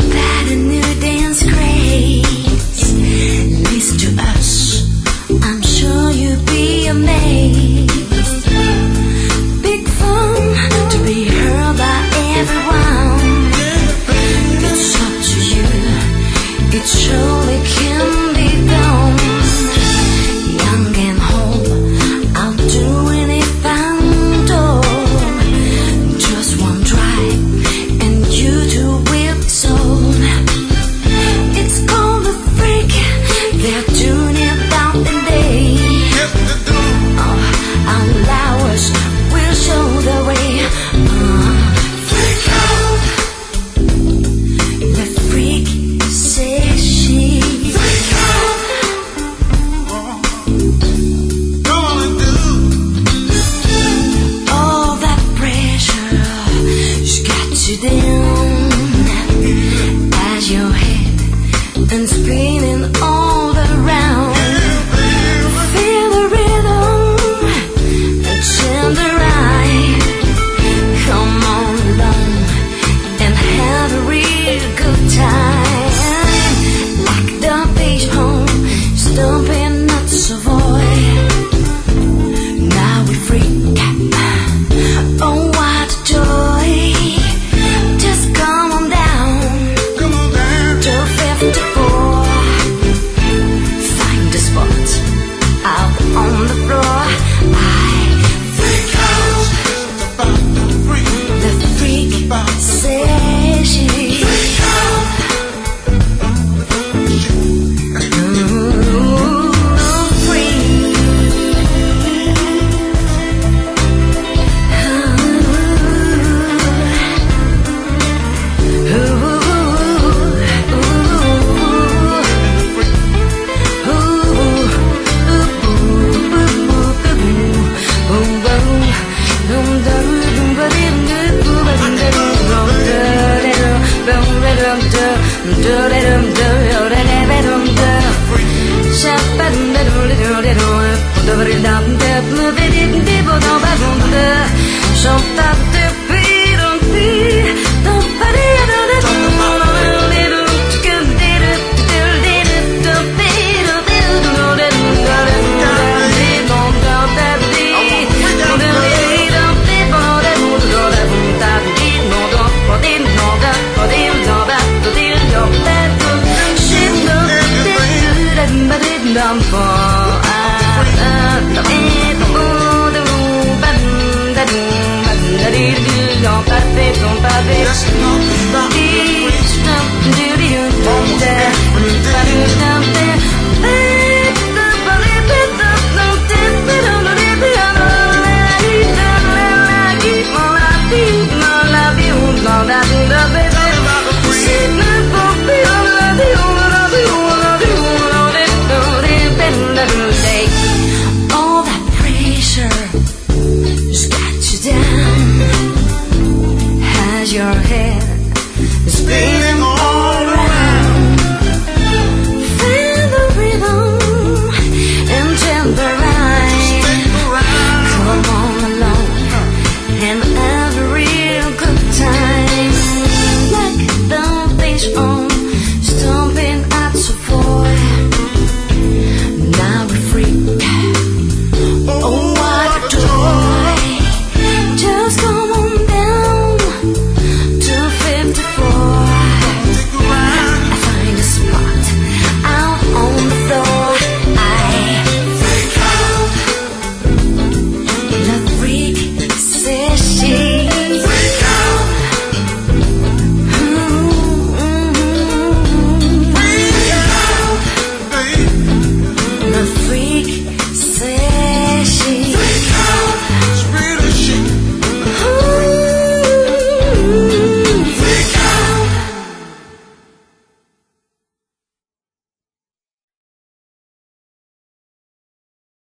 that a new dance craze leads to us. I'm sure you'll be amazed. Big fun to be heard by everyone. It's up to you. It surely can be done. Young and old, I'll do anything. Just one try, and you too will soon. It's called the freak. They're doing it out and day. Our hours will show the way. Freak out. The freak says she. Freak out. All that pressure has got you down as your head and spinning all around. Feel the rhythm and turn the right. Come on along and have a real good time. Like the beach home, stomping not so void. Now we freak. Oh, what joy. Just come on down to 54. Find a spot out on the floor. I freak out. The freak says she. Freak out. Don't